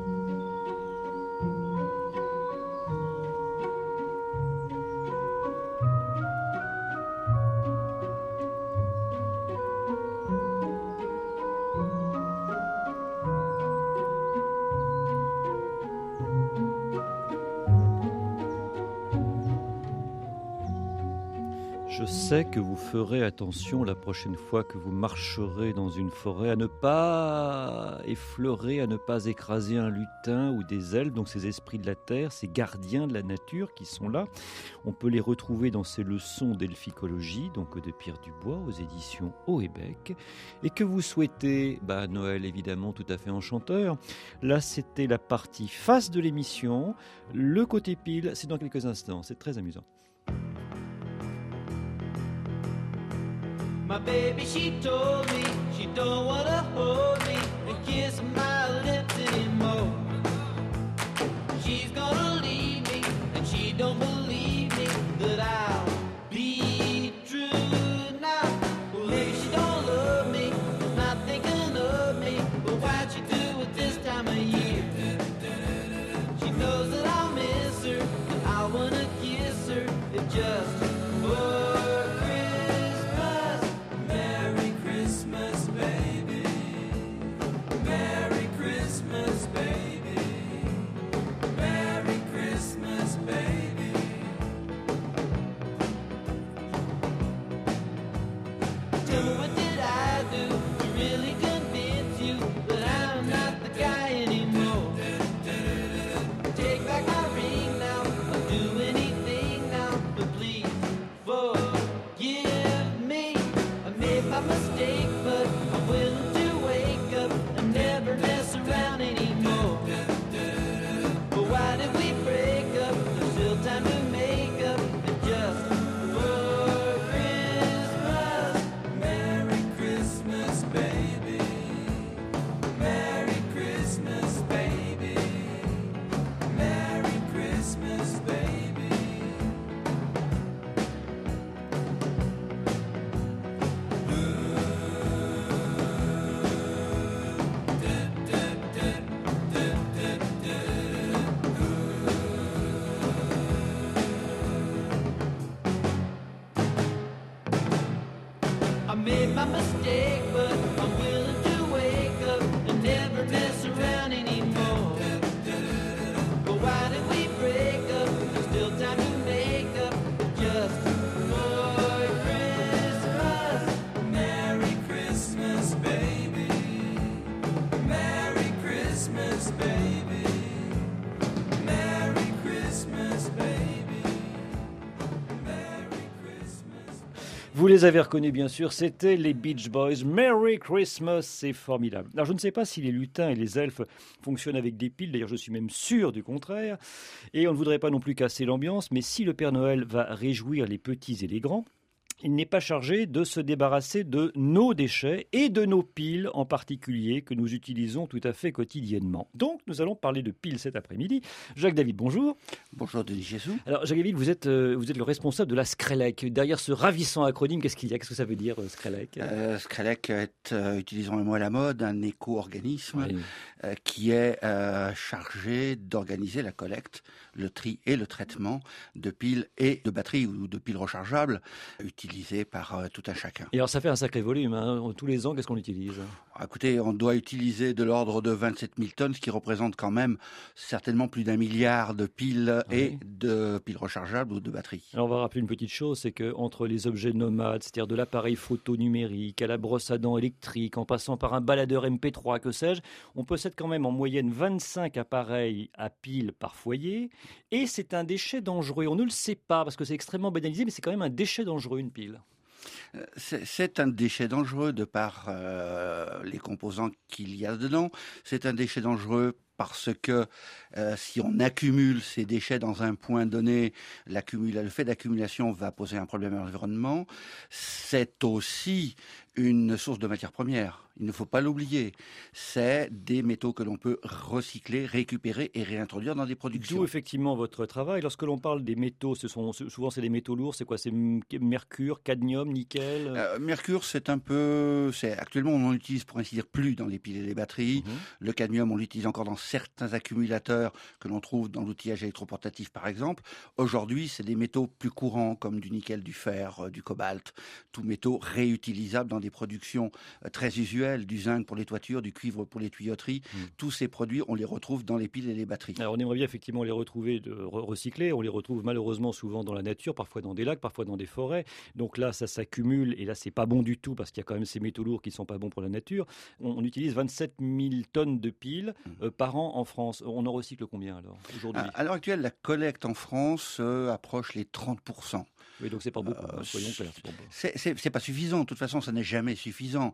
Je sais que vous ferez attention la prochaine fois que vous marcherez dans une forêt à ne pas effleurer, à ne pas écraser un lutin ou des elfes, donc ces esprits de la terre, ces gardiens de la nature qui sont là. On peut les retrouver dans ces leçons d'elficologie, donc de Pierre Dubois aux éditions Houellebecq. Et que vous souhaitez, Noël évidemment tout à fait enchanteur. Là c'était la partie face de l'émission, le côté pile, c'est dans quelques instants, c'est très amusant. My baby, she told me she don't wanna hold me and kiss my lips anymore. She's gonna leave me and she don't believe me that I'll be true now. Well, maybe she don't love me, not thinking of me, but why'd she do it this time of year? She knows that I'll miss her and I wanna kiss her. It just Merry mistake, but I'm willing to wake up and never mess around anymore. But why did we break up? There's still time to make up. Just for Christmas. Merry Christmas, baby. Merry Christmas, baby. Merry Christmas, baby. Merry Christmas. Vous les avez reconnus bien sûr, c'était les Beach Boys. Merry Christmas, c'est formidable. Alors je ne sais pas si les lutins et les elfes fonctionnent avec des piles, d'ailleurs je suis même sûr du contraire. Et on ne voudrait pas non plus casser l'ambiance, mais si le Père Noël va réjouir les petits et les grands, il n'est pas chargé de se débarrasser de nos déchets et de nos piles en particulier que nous utilisons tout à fait quotidiennement. Donc nous allons parler de piles cet après-midi. Jacques David, bonjour. Bonjour Denis Chessou. Alors Jacques David, vous êtes le responsable de la Screlec. Derrière ce ravissant acronyme, qu'est-ce qu'il y a? Qu'est-ce que ça veut dire Screlec? Screlec est, utilisons le mot à la mode, un éco-organisme qui est chargé d'organiser la collecte, le tri et le traitement de piles et de batteries ou de piles rechargeables utilisées par tout un chacun. Et alors ça fait un sacré volume, hein. Tous les ans, qu'est-ce qu'on utilise? Écoutez, on doit utiliser de l'ordre de 27 000 tonnes, ce qui représente quand même certainement plus d'1 milliard de piles et de piles rechargeables ou de batteries. Alors on va rappeler une petite chose, c'est qu'entre les objets nomades, c'est-à-dire de l'appareil photo numérique, à la brosse à dents électrique, en passant par un baladeur MP3, que sais-je, on possède quand même en moyenne 25 appareils à piles par foyer, et c'est un déchet dangereux. On ne le sait pas, parce que c'est extrêmement banalisé, mais c'est quand même un déchet dangereux, une pile. C'est un déchet dangereux de par les composants qu'il y a dedans. C'est un déchet dangereux parce que si on accumule ces déchets dans un point donné, le fait d'accumulation va poser un problème à l'environnement. C'est aussi une source de matières premières. Il ne faut pas l'oublier. C'est des métaux que l'on peut recycler, récupérer et réintroduire dans des productions. D'où effectivement votre travail. Lorsque l'on parle des métaux, souvent c'est des métaux lourds. C'est quoi? C'est mercure, cadmium, nickel? Mercure, actuellement on en utilise pour ainsi dire plus dans les piles et les batteries. Le cadmium, on l'utilise encore dans certains accumulateurs que l'on trouve dans l'outillage électroportatif par exemple. Aujourd'hui, c'est des métaux plus courants comme du nickel, du fer, du cobalt, tous métaux réutilisables dans des productions très usuelles, du zinc pour les toitures, du cuivre pour les tuyauteries. Tous ces produits, on les retrouve dans les piles et les batteries. Alors on aimerait bien effectivement les retrouver recyclés. On les retrouve malheureusement souvent dans la nature, parfois dans des lacs, parfois dans des forêts. Donc là, ça s'accumule et là, c'est pas bon du tout parce qu'il y a quand même ces métaux lourds qui sont pas bons pour la nature. On utilise 27 000 tonnes de piles par an en France. On en recycle combien alors aujourd'hui? À l'heure actuelle, la collecte en France approche les 30%. Oui, donc c'est pas beaucoup, soyons clairs. C'est pas suffisant, de toute façon ça n'est jamais suffisant.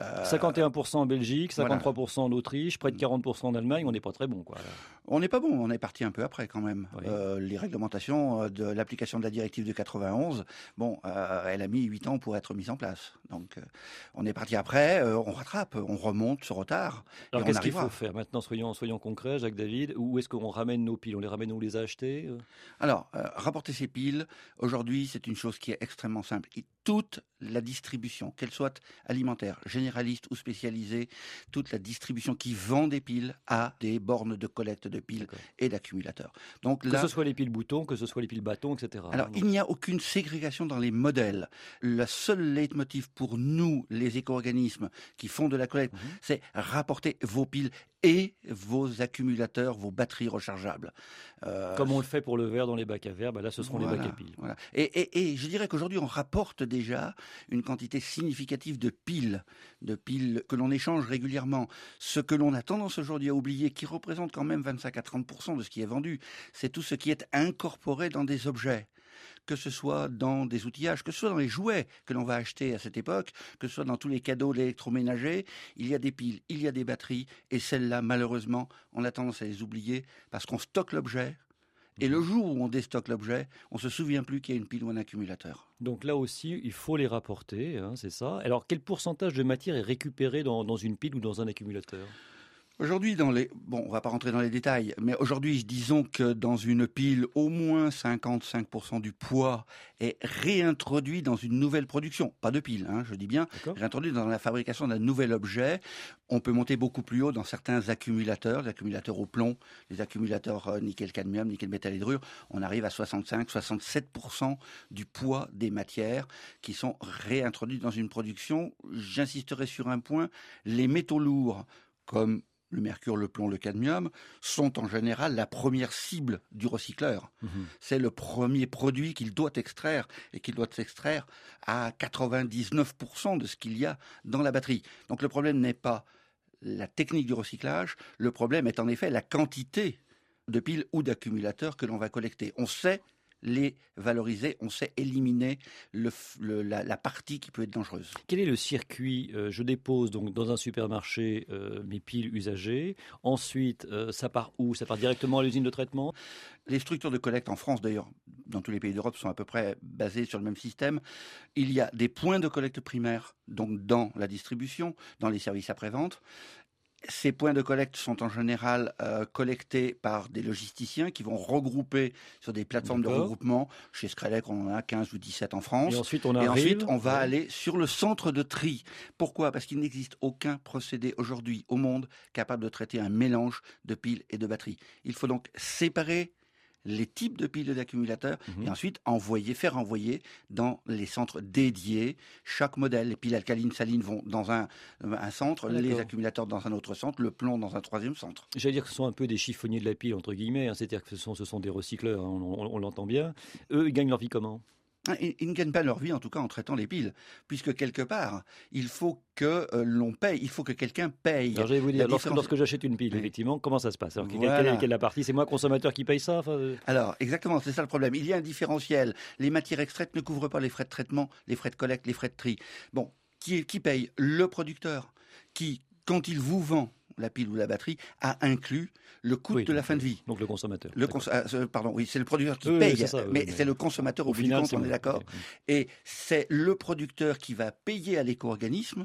51% en Belgique, 53% en Autriche, près de 40% en Allemagne, on n'est pas très bon, quoi. On n'est pas bon, on est parti un peu après quand même. Oui. Les réglementations de l'application de la directive de 91, elle a mis 8 ans pour être mise en place. Donc on est parti après, on rattrape, on remonte ce retard. Alors qu'est-ce qu'il faut faire maintenant? Soyons concrets, Jacques David. Où est-ce qu'on ramène nos piles? On les ramène où on les a achetées? Alors, rapporter ces piles, aujourd'hui, c'est une chose qui est extrêmement simple. Et toute la distribution, qu'elle soit alimentaire, généraliste ou spécialisée, toute la distribution qui vend des piles a des bornes de collecte de piles et d'accumulateurs. Donc là, que ce soit les piles boutons, que ce soit les piles bâtons, etc. Alors, il n'y a aucune ségrégation dans les modèles. Le seul leitmotiv pour nous, les éco-organismes qui font de la collecte, c'est rapporter vos piles et vos accumulateurs, vos batteries rechargeables. Comme on le fait pour le verre dans les bacs à verre, là ce seront les bacs à piles. Voilà. Et je dirais qu'aujourd'hui on rapporte déjà une quantité significative de piles que l'on échange régulièrement. Ce que l'on a tendance aujourd'hui à oublier, qui représente quand même 25 à 30% de ce qui est vendu, c'est tout ce qui est incorporé dans des objets. Que ce soit dans des outillages, que ce soit dans les jouets que l'on va acheter à cette époque, que ce soit dans tous les cadeaux d'électroménager, il y a des piles, il y a des batteries, et celles-là, malheureusement, on a tendance à les oublier parce qu'on stocke l'objet, et le jour où on déstocke l'objet, on ne se souvient plus qu'il y a une pile ou un accumulateur. Donc là aussi, il faut les rapporter, c'est ça. Alors quel pourcentage de matière est récupéré dans une pile ou dans un accumulateur ? Aujourd'hui, on va pas rentrer dans les détails, mais aujourd'hui, disons que dans une pile, au moins 55% du poids est réintroduit dans une nouvelle production. Pas de pile, je dis bien, réintroduit dans la fabrication d'un nouvel objet. On peut monter beaucoup plus haut dans certains accumulateurs, les accumulateurs au plomb, les accumulateurs nickel-cadmium, nickel-métal-hydrure. On arrive à 65-67% du poids des matières qui sont réintroduites dans une production. J'insisterai sur un point, les métaux lourds, comme le mercure, le plomb, le cadmium, sont en général la première cible du recycleur. C'est le premier produit qu'il doit extraire, et qu'il doit s'extraire à 99% de ce qu'il y a dans la batterie. Donc le problème n'est pas la technique du recyclage, le problème est en effet la quantité de piles ou d'accumulateurs que l'on va collecter. On sait les valoriser, on sait éliminer la partie qui peut être dangereuse. Quel est le circuit ? Je dépose donc dans un supermarché mes piles usagées. Ensuite, ça part où ? Ça part directement à l'usine de traitement ? Les structures de collecte en France, d'ailleurs, dans tous les pays d'Europe, sont à peu près basées sur le même système. Il y a des points de collecte primaires, donc dans la distribution, dans les services après-vente. Ces points de collecte sont en général collectés par des logisticiens qui vont regrouper sur des plateformes de regroupement. Chez Screlec, on en a 15 ou 17 en France. Et ensuite, on va aller sur le centre de tri. Pourquoi ? Parce qu'il n'existe aucun procédé aujourd'hui au monde capable de traiter un mélange de piles et de batteries. Il faut donc séparer les types de piles et d'accumulateurs et ensuite faire envoyer dans les centres dédiés chaque modèle. Les piles alcalines, salines vont dans un centre, les accumulateurs dans un autre centre, le plomb dans un troisième centre. J'allais dire que ce sont un peu des chiffonniers de la pile, entre guillemets, c'est-à-dire que ce sont des recycleurs, on l'entend bien. Eux, ils gagnent leur vie comment ? Ils ne gagnent pas leur vie, en tout cas, en traitant les piles, puisque quelque part, il faut que l'on paye, il faut que quelqu'un paye. Alors, j'allais vous dire, lorsque j'achète une pile, effectivement, comment ça se passe ? Alors, quelle est la partie ? C'est moi, consommateur, qui paye ça ? Alors, exactement, c'est ça le problème. Il y a un différentiel. Les matières extraites ne couvrent pas les frais de traitement, les frais de collecte, les frais de tri. Bon, qui paye ? Le producteur, qui, quand il vous vend la pile ou la batterie, a inclus le coût de la fin de vie. Donc le consommateur. C'est le producteur qui paye, c'est le consommateur au final, on est d'accord. Okay. Et c'est le producteur qui va payer à l'éco-organisme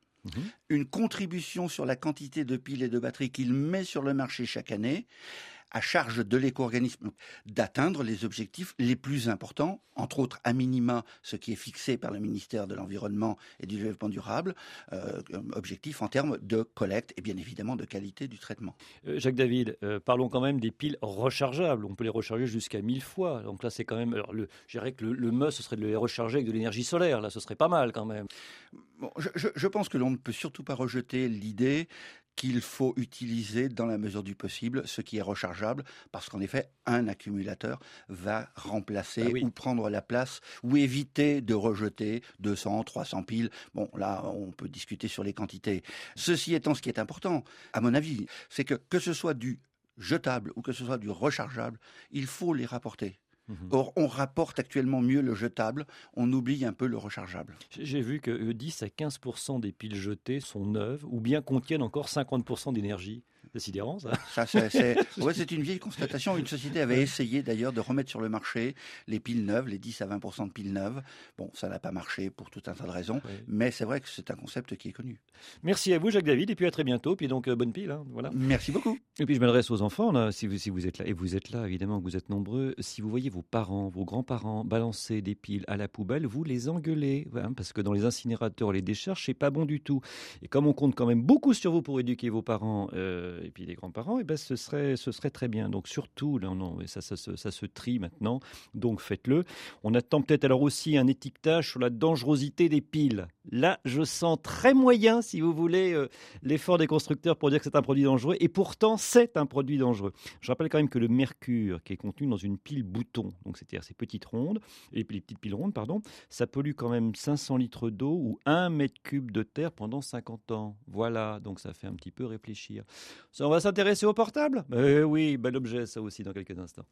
une contribution sur la quantité de piles et de batteries qu'il met sur le marché chaque année, à charge de l'éco-organisme d'atteindre les objectifs les plus importants, entre autres à minima ce qui est fixé par le ministère de l'Environnement et du Développement durable, objectif en termes de collecte et bien évidemment de qualité du traitement. Jacques David, parlons quand même des piles rechargeables. On peut les recharger jusqu'à 1000 fois. Donc là, c'est quand même... Alors, je dirais que le must, ce serait de les recharger avec de l'énergie solaire. Là, ce serait pas mal quand même. Bon, je pense que l'on ne peut surtout pas rejeter l'idée qu'il faut utiliser dans la mesure du possible ce qui est rechargeable, parce qu'en effet, un accumulateur va remplacer ou prendre la place, ou éviter de rejeter 200, 300 piles. Bon, là, on peut discuter sur les quantités. Ceci étant, ce qui est important, à mon avis, c'est que ce soit du jetable ou que ce soit du rechargeable, il faut les rapporter. Or, on rapporte actuellement mieux le jetable, on oublie un peu le rechargeable. J'ai vu que 10 à 15% des piles jetées sont neuves ou bien contiennent encore 50% d'énergie. C'est sidérant, ça. C'est une vieille constatation. Une société avait essayé d'ailleurs de remettre sur le marché les piles neuves, les 10 à 20% de piles neuves. Bon, ça n'a pas marché pour tout un tas de raisons, mais c'est vrai que c'est un concept qui est connu. Merci à vous, Jacques David, et puis à très bientôt. Puis donc, bonne pile. Voilà. Merci beaucoup. Et puis je m'adresse aux enfants, là, si vous êtes là, et vous êtes là, évidemment, vous êtes nombreux. Si vous voyez vos parents, vos grands-parents balancer des piles à la poubelle, vous les engueulez, parce que dans les incinérateurs, les décharges, c'est pas bon du tout. Et comme on compte quand même beaucoup sur vous pour éduquer vos parents, et puis les grands-parents, et ce serait très bien. Donc surtout, ça se trie maintenant, donc faites-le. On attend peut-être alors aussi un étiquetage sur la dangerosité des piles. Là, je sens très moyen, si vous voulez, l'effort des constructeurs pour dire que c'est un produit dangereux, et pourtant c'est un produit dangereux. Je rappelle quand même que le mercure qui est contenu dans une pile bouton, donc c'est-à-dire ces petites rondes, les petites piles rondes, ça pollue quand même 500 litres d'eau ou 1 mètre cube de terre pendant 50 ans. Voilà, donc ça fait un petit peu réfléchir. Ça, on va s'intéresser au portable ? Oui, bel objet ça aussi dans quelques instants.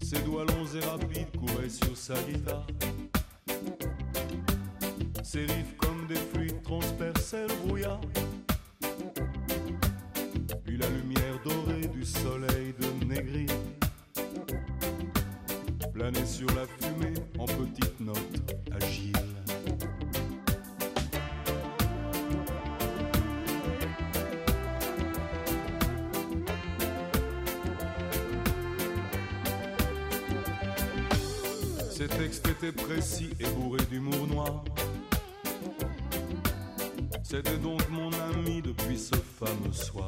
Ses doigts longs et rapides couraient sur sa guitare. Ses riffs comme des fluides transperçaient le brouillard. Puis la lumière dorée du soleil de Négri planait sur la fumée en petites notes agiles. Ses textes étaient précis et bourrés d'humour noir. C'était donc mon ami depuis ce fameux soir.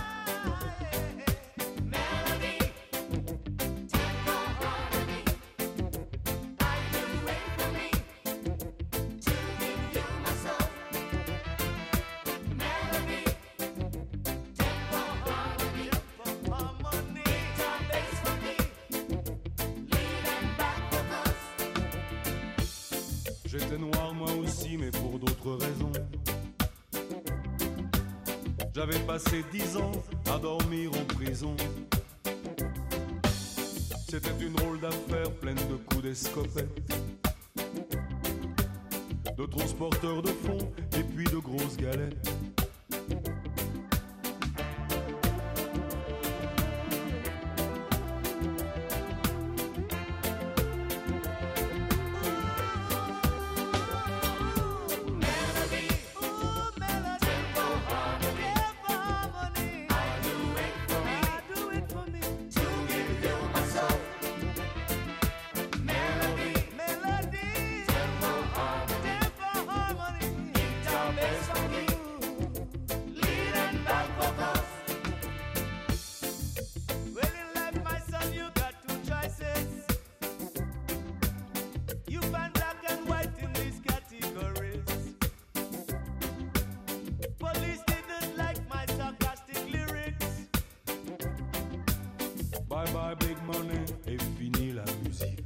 J'étais noir moi aussi, mais pour d'autres raisons. J'avais passé 10 ans à dormir en prison. C'était une drôle d'affaire pleine de coups d'escopette, de transporteurs de fonds et puis de grosses galettes. Bye bye big money et fini la musique.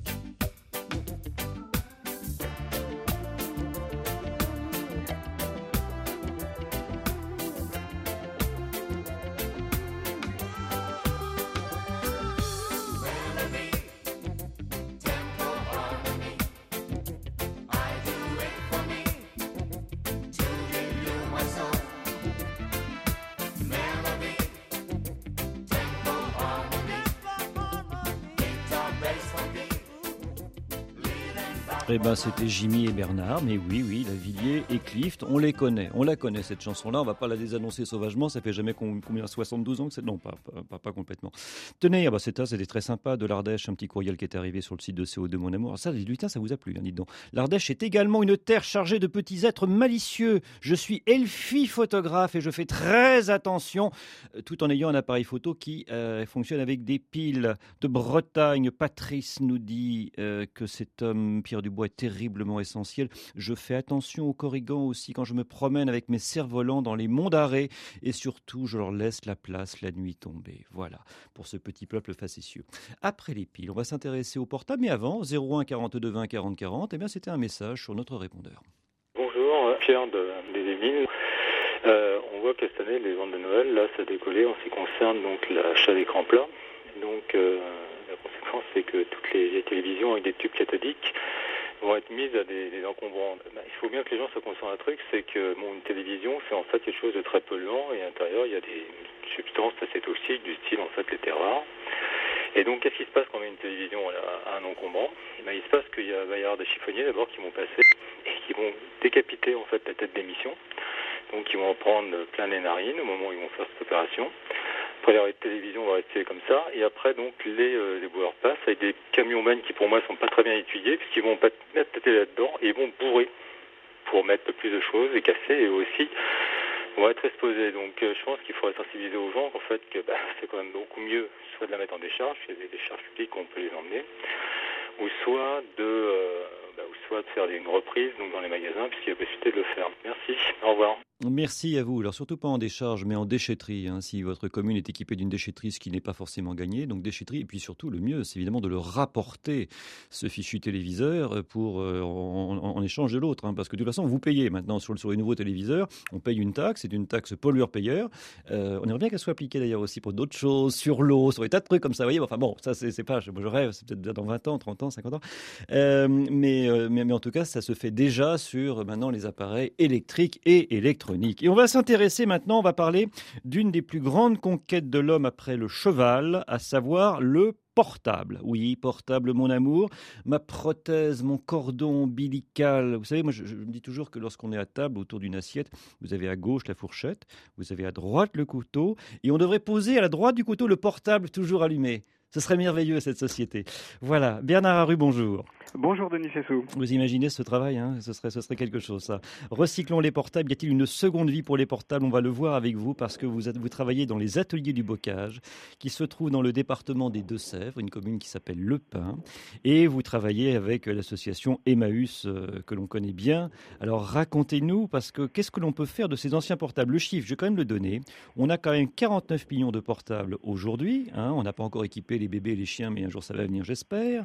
Eh ben, c'était Jimmy et Bernard, mais oui, Lavilliers et Clift, on les connaît, on la connaît cette chanson-là, on va pas la désannoncer sauvagement, ça fait jamais combien, 72 ans que c'est... Non, pas complètement. Tenez, c'était très sympa, de l'Ardèche, un petit courriel qui est arrivé sur le site de CO2 Mon Amour. Ça, lutin, ça vous a plu, hein, dites donc. L'Ardèche est également une terre chargée de petits êtres malicieux. Je suis Elfie photographe et je fais très attention, tout en ayant un appareil photo qui fonctionne avec des piles. De Bretagne, Patrice nous dit que cet homme, Pierre Dubois, est terriblement essentiel. Je fais attention aux corrigans aussi quand je me promène avec mes cerfs-volants dans les monts d'Arrée et surtout je leur laisse la place la nuit tombée. Voilà, pour ce petit peuple facétieux. Après les piles, on va s'intéresser au portable, mais avant, 01 42 20 40 40, eh bien c'était un message sur notre répondeur. Bonjour, Pierre des Yvelines. On voit que cette année, les ventes de Noël, là, ça a décollé en ce qui concerne donc l'achat d'écran plat. Donc, la conséquence, c'est que toutes les télévisions avec des tubes cathodiques vont être mises à des encombrants. Il faut bien que les gens se conscients d'un truc, c'est que une télévision, c'est en fait quelque chose de très polluant et à l'intérieur, il y a des substances assez toxiques du style, en fait, les terres rares. Et donc, qu'est-ce qui se passe quand on met une télévision à un encombrant ? Il se passe qu'il va y avoir des chiffonniers d'abord qui vont passer et qui vont décapiter en fait la tête d'émission. Donc, ils vont en prendre plein les narines au moment où ils vont faire cette opération. Après, la télévision va rester comme ça. Et après, donc, les boueurs passent avec des camions-bennes qui, pour moi, sont pas très bien étudiés, puisqu'ils vont mettre la télé là-dedans et ils vont bourrer pour mettre plus de choses et casser et aussi vont être exposés. Donc, je pense qu'il faudrait sensibiliser aux gens, en fait, que c'est quand même beaucoup mieux, soit de la mettre en décharge, il y a des décharges publiques, on peut les emmener, ou soit de faire une reprise donc dans les magasins, puisqu'il y a la possibilité de le faire. Merci, au revoir. Merci à vous. Alors surtout pas en décharge, mais en déchetterie. Si votre commune est équipée d'une déchetterie, ce qui n'est pas forcément gagné, donc déchetterie. Et puis surtout, le mieux, c'est évidemment de le rapporter, ce fichu téléviseur, pour en échange de l'autre. Parce que de toute façon, vous payez maintenant sur les nouveaux téléviseurs, on paye une taxe, c'est une taxe pollueur-payeur. On aimerait bien qu'elle soit appliquée d'ailleurs aussi pour d'autres choses, sur l'eau, sur des tas de trucs comme ça. Vous voyez, enfin bon, ça c'est pas, je rêve, c'est peut-être dans 20 ans, 30 ans, 50 ans. Mais en tout cas, ça se fait déjà sur maintenant les appareils électriques et électroniques. Et on va s'intéresser maintenant, on va parler d'une des plus grandes conquêtes de l'homme après le cheval, à savoir le portable. Oui, portable, mon amour, ma prothèse, mon cordon ombilical. Vous savez, moi, je me dis toujours que lorsqu'on est à table autour d'une assiette, vous avez à gauche la fourchette, vous avez à droite le couteau, et on devrait poser à la droite du couteau le portable toujours allumé. Ce serait merveilleux, cette société. Voilà. Bernard Arru, bonjour. Bonjour Denis Chessou. Vous imaginez ce travail, ce serait quelque chose, ça. Recyclons les portables. Y a-t-il une seconde vie pour les portables? On va le voir avec vous parce que vous travaillez dans les ateliers du bocage qui se trouvent dans le département des Deux-Sèvres, une commune qui s'appelle Le Pin. Et vous travaillez avec l'association Emmaüs que l'on connaît bien. Alors racontez-nous, parce que qu'est-ce que l'on peut faire de ces anciens portables? Le chiffre, je vais quand même le donner. On a quand même 49 millions de portables aujourd'hui. On n'a pas encore équipé les bébés et les chiens, mais un jour ça va venir, j'espère.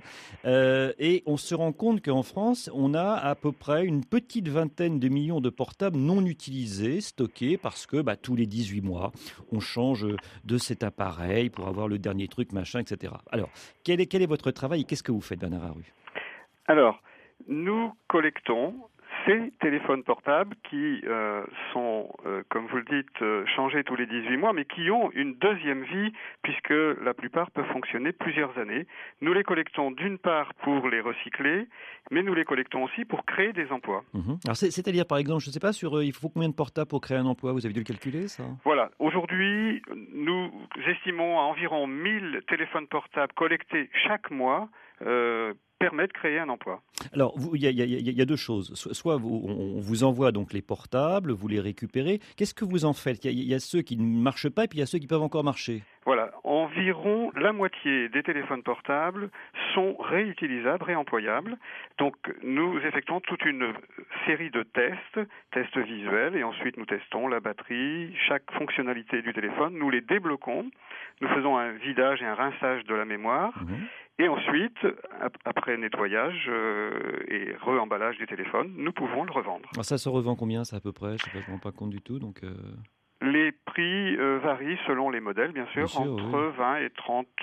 Et on se rend compte qu'en France, on a à peu près une petite vingtaine de millions de portables non utilisés, stockés, parce que tous les 18 mois, on change de cet appareil pour avoir le dernier truc, machin, etc. Alors, quel est votre travail et qu'est-ce que vous faites, Bernard Arru? Alors, nous collectons ces téléphones portables qui sont, comme vous le dites, changés tous les 18 mois, mais qui ont une deuxième vie, puisque la plupart peuvent fonctionner plusieurs années. Nous les collectons d'une part pour les recycler, mais nous les collectons aussi pour créer des emplois. Alors c'est-à-dire, par exemple, je ne sais pas, il faut combien de portables pour créer un emploi? Vous avez dû le calculer, ça? Voilà. Aujourd'hui, nous estimons à environ 1000 téléphones portables collectés chaque mois permet de créer un emploi. Alors, il y a deux choses. Soit on vous envoie donc les portables, vous les récupérez. Qu'est-ce que vous en faites? Il y a ceux qui ne marchent pas et puis il y a ceux qui peuvent encore marcher. Voilà, environ la moitié des téléphones portables sont réutilisables, réemployables. Donc nous effectuons toute une série de tests visuels, et ensuite nous testons la batterie, chaque fonctionnalité du téléphone, nous les débloquons, nous faisons un vidage et un rinçage de la mémoire. Et ensuite, après nettoyage et re-emballage du téléphone, nous pouvons le revendre. Alors ça se revend combien, ça, à peu près? Je ne me rends pas compte du tout. Donc Les prix varient selon les modèles, bien sûr entre 20 et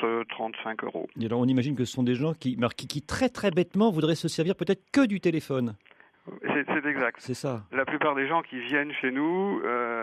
35 euros. Et alors on imagine que ce sont des gens qui très très bêtement voudraient se servir peut-être que du téléphone. C'est exact. C'est ça. La plupart des gens qui viennent chez nous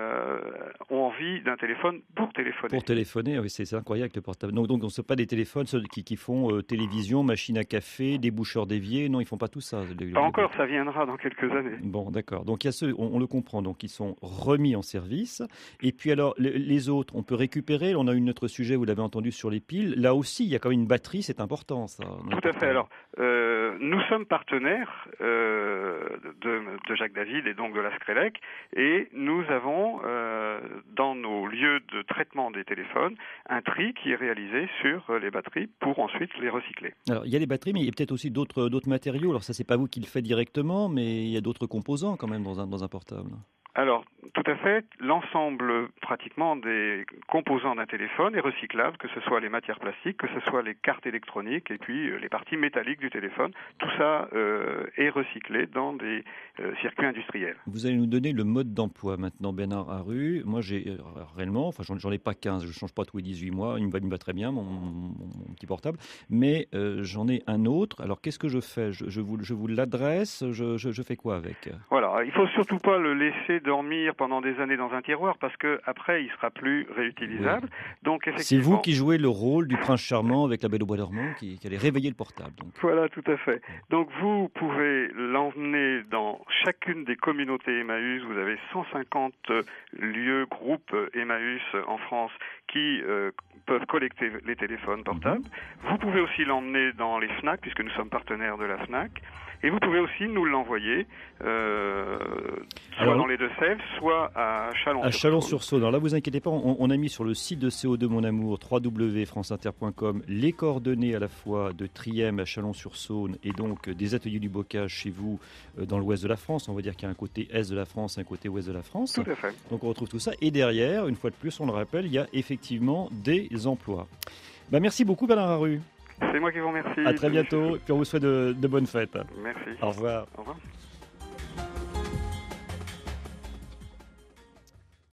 ont envie d'un téléphone pour téléphoner. Pour téléphoner, oui, c'est incroyable avec le portable. Donc on ne sait pas des téléphones ceux qui font télévision, machine à café, déboucheur d'évier. Non, ils ne font pas tout ça. Pas encore, ça viendra dans quelques années. Bon, d'accord. Donc il y a ceux, on le comprend, donc ils sont remis en service. Et puis alors, les autres, on peut récupérer. On a un autre sujet, vous l'avez entendu, sur les piles. Là aussi, il y a quand même une batterie, c'est important, ça. Tout à fait. Alors, nous sommes partenaires de Jacques David et donc de la Screlec, et nous avons dans nos lieux de traitement des téléphones un tri qui est réalisé sur les batteries pour ensuite les recycler. Alors il y a les batteries, mais il y a peut-être aussi d'autres matériaux. Alors ça, c'est pas vous qui le faites directement, mais il y a d'autres composants quand même dans un portable. Alors, tout à fait, l'ensemble pratiquement des composants d'un téléphone est recyclable, que ce soit les matières plastiques, que ce soit les cartes électroniques et puis les parties métalliques du téléphone. Tout ça est recyclé dans des circuits industriels. Vous allez nous donner le mode d'emploi maintenant, Bernard Arru. Moi, j'ai réellement, j'en ai pas 15, je ne change pas tous les 18 mois, il me va très bien, mon petit portable, mais j'en ai un autre. Alors, qu'est-ce que je fais? Je vous l'adresse, je fais quoi avec? Voilà, il faut surtout pas le laisser dormir pendant des années dans un tiroir parce que après il sera plus réutilisable. Oui. Donc effectivement, c'est vous qui jouez le rôle du prince charmant avec la Belle au bois dormant qui allait réveiller le portable. Donc. Voilà, tout à fait. Donc vous pouvez l'emmener dans chacune des communautés Emmaüs. Vous avez 150 lieux, groupes Emmaüs en France qui peuvent collecter les téléphones portables. Vous pouvez aussi l'emmener dans les FNAC, puisque nous sommes partenaires de la FNAC. Et vous pouvez aussi nous l'envoyer, soit dans les Deux-Sèvres, soit à Chalon-sur-Saône. À Chalon-sur-Saône. Alors là, vous inquiétez pas, on a mis sur le site de CO2 Mon Amour, www.franceinter.com, les coordonnées à la fois de Triem à Chalon-sur-Saône et donc des ateliers du bocage chez vous dans l'ouest de la France. On va dire qu'il y a un côté est de la France, un côté ouest de la France. Tout à fait. Donc on retrouve tout ça. Et derrière, une fois de plus, on le rappelle, il y a effectivement des emplois. Merci beaucoup, Bernard Arru. C'est moi qui vous remercie. À très bientôt. Puis on vous souhaite de bonnes fêtes. Merci. Au revoir. Au revoir.